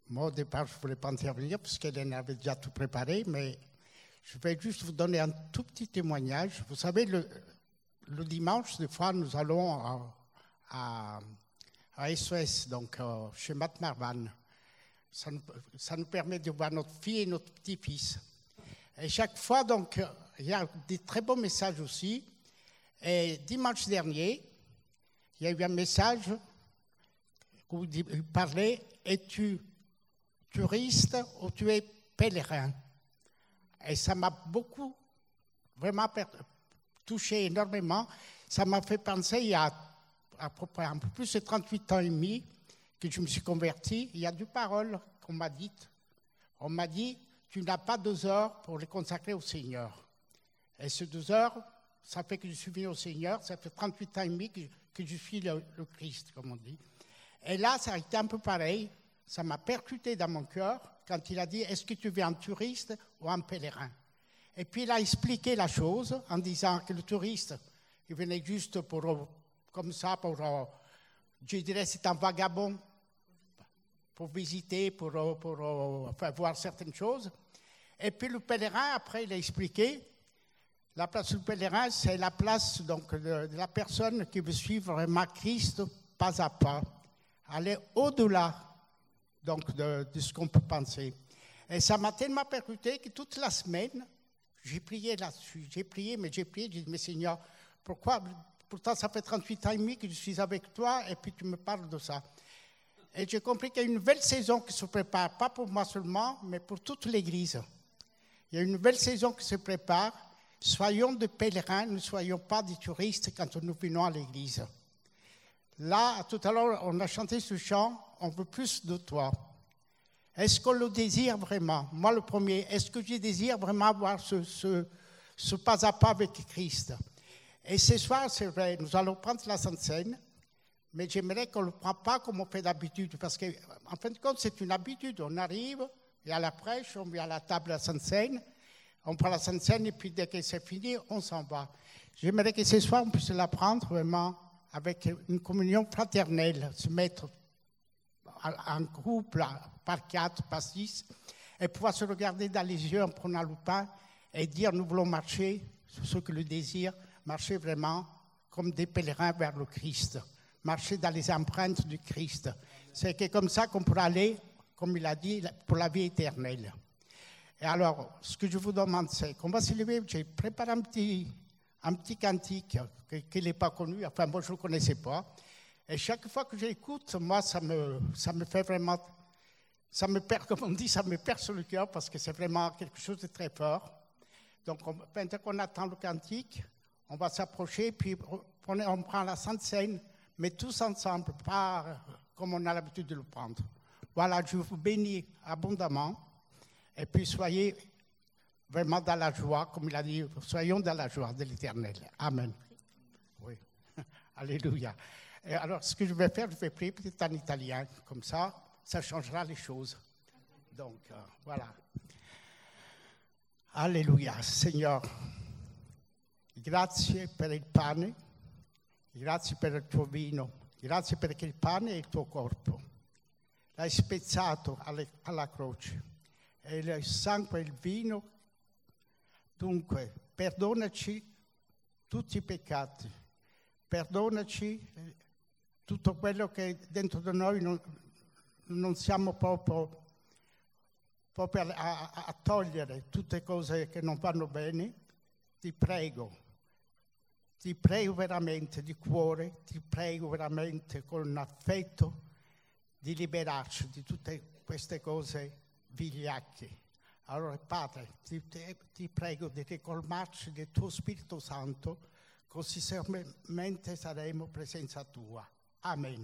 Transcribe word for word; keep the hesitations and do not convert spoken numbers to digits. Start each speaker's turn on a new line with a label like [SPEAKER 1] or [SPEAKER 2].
[SPEAKER 1] Moi, au départ, je ne voulais pas intervenir parce qu'Hélène avait déjà tout préparé, mais je vais juste vous donner un tout petit témoignage. Vous savez, le, le dimanche, des fois, nous allons à, à, à S O S, donc euh, chez Matt Marvan. Ça nous, ça nous permet de voir notre fille et notre petit-fils. Et chaque fois, donc, il y a des très beaux messages aussi. Et dimanche dernier, il y a eu un message où il parlait « Es-tu touriste ou tu es pèlerin ?» Et ça m'a beaucoup, vraiment touché énormément. Ça m'a fait penser, il y a à peu près un peu plus de trente-huit ans et demi, que je me suis converti. Il y a deux paroles qu'on m'a dites. On m'a dit « Tu n'as pas deux heures pour les consacrer au Seigneur. » Et ces deux heures, ça fait que je suis venu au Seigneur. Ça fait trente-huit ans et demi que, que je suis le, le Christ, comme on dit. Et là, ça a été un peu pareil. Ça m'a percuté dans mon cœur quand il a dit « Est-ce que tu es un touriste ou un pèlerin ?» Et puis il a expliqué la chose en disant que le touriste, il venait juste pour, comme ça, pour, je dirais, c'est un vagabond, pour visiter, pour, pour, pour enfin, voir certaines choses. Et puis le pèlerin, après, il a expliqué, la place du pèlerin, c'est la place donc, de, de la personne qui veut suivre vraiment Christ pas à pas, aller au-delà donc, de, de ce qu'on peut penser. Et ça m'a tellement percuté que toute la semaine, j'ai prié là-dessus. J'ai prié, mais j'ai prié, j'ai dit, mais Seigneur, pourquoi? Pourtant, ça fait trente-huit ans et demi que je suis avec toi, et puis tu me parles de ça. Et j'ai compris qu'il y a une nouvelle saison qui se prépare, pas pour moi seulement, mais pour toute l'Église. Il y a une nouvelle saison qui se prépare. Soyons des pèlerins, ne soyons pas des touristes quand nous venons à l'Église. Là, tout à l'heure, on a chanté ce chant, on veut plus de toi. Est-ce qu'on le désire vraiment? Moi, le premier, est-ce que je désire vraiment avoir ce, ce, ce pas à pas avec Christ? Et ce soir, c'est vrai, nous allons prendre la Sainte Seine, mais j'aimerais qu'on ne le prenne pas comme on fait d'habitude, parce qu'en fin de compte, c'est une habitude. On arrive, il y a la prêche, on vient à la table de la Sainte Seine, on prend la Sainte Seine, et puis dès que c'est fini, on s'en va. J'aimerais que ce soir, on puisse la prendre vraiment avec une communion fraternelle, se mettre en groupe, là, par quatre, par six, et pouvoir se regarder dans les yeux en prenant le pain et dire nous voulons marcher, ceux qui le désirent, marcher vraiment comme des pèlerins vers le Christ, marcher dans les empreintes du Christ. C'est que comme ça qu'on pourra aller, comme il a dit, pour la vie éternelle. Et alors, ce que je vous demande, c'est qu'on va se lever. J'ai préparé un petit, un petit cantique qu'il n'est pas connu, enfin moi je ne le connaissais pas. Et chaque fois que j'écoute, moi, ça me, ça me fait vraiment, ça me perd, comme on dit, ça me perce le cœur parce que c'est vraiment quelque chose de très fort. Donc, on, pendant qu'on attend le cantique, on va s'approcher, puis on, on prend la Sainte Seine, mais tous ensemble, pas comme on a l'habitude de le prendre. Voilà, je vous bénis abondamment, et puis soyez vraiment dans la joie, comme il a dit, soyons dans la joie de l'Éternel. Amen. Oui, alléluia. Et alors, ce que je vais faire, je vais prier peut-être en italien, comme ça, ça changera les choses. Donc, euh, voilà. Alleluia, Signore. Grazie per il pane, grazie per il tuo vino, grazie perché il pane è il tuo corpo. L'hai spezzato alle, alla croce e il sangue e il vino. Dunque, perdonaci tutti i peccati, perdonaci tutto quello che dentro di noi non, non siamo proprio, proprio a, a, a togliere, tutte cose che non vanno bene. Ti prego, ti prego veramente di cuore, ti prego veramente con affetto di liberarci di tutte queste cose vigliacche. Allora, Padre, ti, ti prego di ricolmarci del tuo Spirito Santo, così sicuramente saremo presenza tua. Amen.